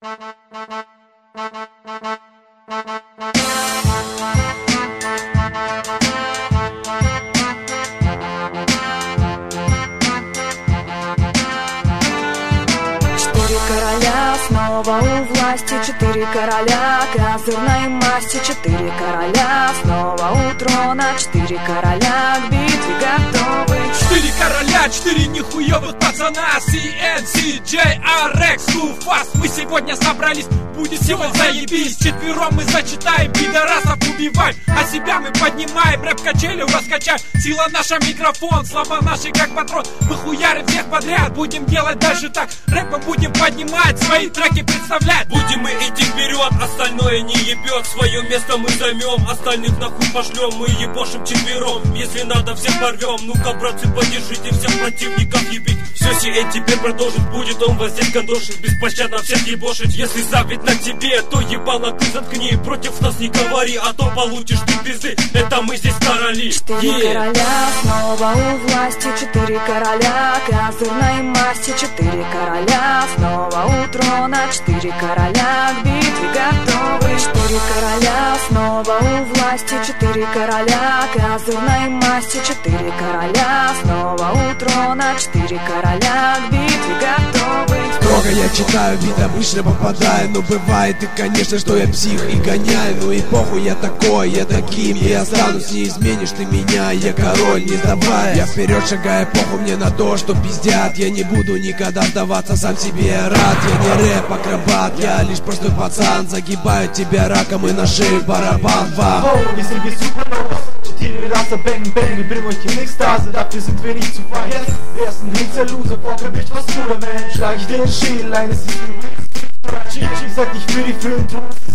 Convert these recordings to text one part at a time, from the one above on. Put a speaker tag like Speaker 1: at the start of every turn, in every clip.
Speaker 1: Короля снова у власти, 4 короля козырной масти, 4 короля снова у трона, 4 короля к битве готовы.
Speaker 2: 4 короля, 4 нихуевых пацана, CNC, JRX, Too Fast. Мы сегодня собрались, будет сегодня заебись. Четвером мы зачитаем, пидорасов убиваем, а себя мы поднимаем, рэп качелю раскачаем. Сила наша микрофон, слова наши как патрон. Мы хуярим всех подряд, будем делать даже так. Рэпом будем поднимать, свои треки представлять.
Speaker 3: Будем мы идти вперед, остальное не ебет. Свое место мы займем, остальных нахуй пошлем. Мы ебошим четвером, если надо всех порвем. Ну-ка, братцы, поддержите всех противников ебить. Все CN теперь продолжит, будет он вас здесь гандошить, беспощадно всех ебошить. Если завид на тебе, то ебало ты заткни. Против нас не говори, а то получишь ты пизды. Это мы здесь короли.
Speaker 1: 4 короля снова у власти, 4 короля козырной масти, 4 короля снова у трона, 4 короля к битве готовы. 4 короля снова у власти, 4 короля козырной масти, 4 короля снова у трона, 4 короля к битве готовы.
Speaker 4: Строго я читаю, ведь обычно попадаю. Но бывает и конечно, что я псих и гоняю. Ну и похуй, я такой, я таким и останусь. Не изменишь ты меня, я король, не сдаваясь. Я вперед шагаю, похуй мне на то, что пиздят. Я не буду никогда сдаваться, сам себе я рад. Я не рэп-акробат, я лишь простой пацан. Загибаю тебя раком и на шею барабан вам.
Speaker 5: Wir sind wie Supernovas, 4 Rasse, bang, bang, wir bringen euch in Ekstase, dafür sind wir nicht zu vergessen. Wer ist ein Hinterloser, Bocker, Bitch, was du da, man? Schlag ich dir den Schädel eines ich sag nicht für die Filme,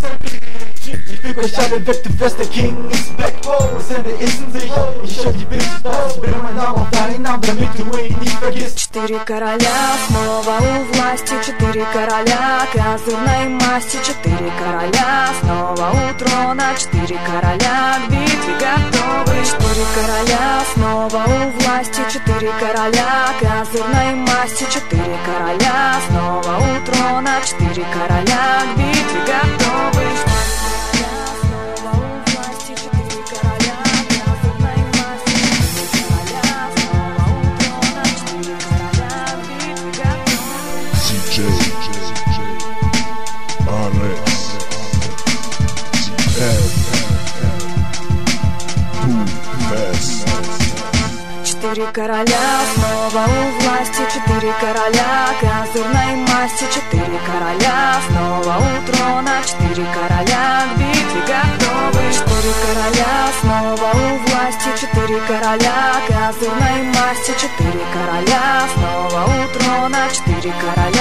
Speaker 5: ich fick euch alle weg, du wärst der King ist back. Das Ende ist in sich, ich stell die Bitch aus, ich bringe meinen Namen auf deinen Namen, damit du ihn nicht vergisst.
Speaker 1: 4 короля снова у власти, 4 короля козырной масти, 4 короля снова у трона, 4 короля к битве готовы. 4 короля снова у власти, 4 короля козырной масти, 4 короля снова у трона, 4 короля к битве готовы. Четыре короля снова у власти, 4 короля козырной масти, 4 короля снова у трона, 4 короля к битве готовы. 4 короля снова у власти, 4 короля козырной масти, 4 короля снова у трона, 4 короля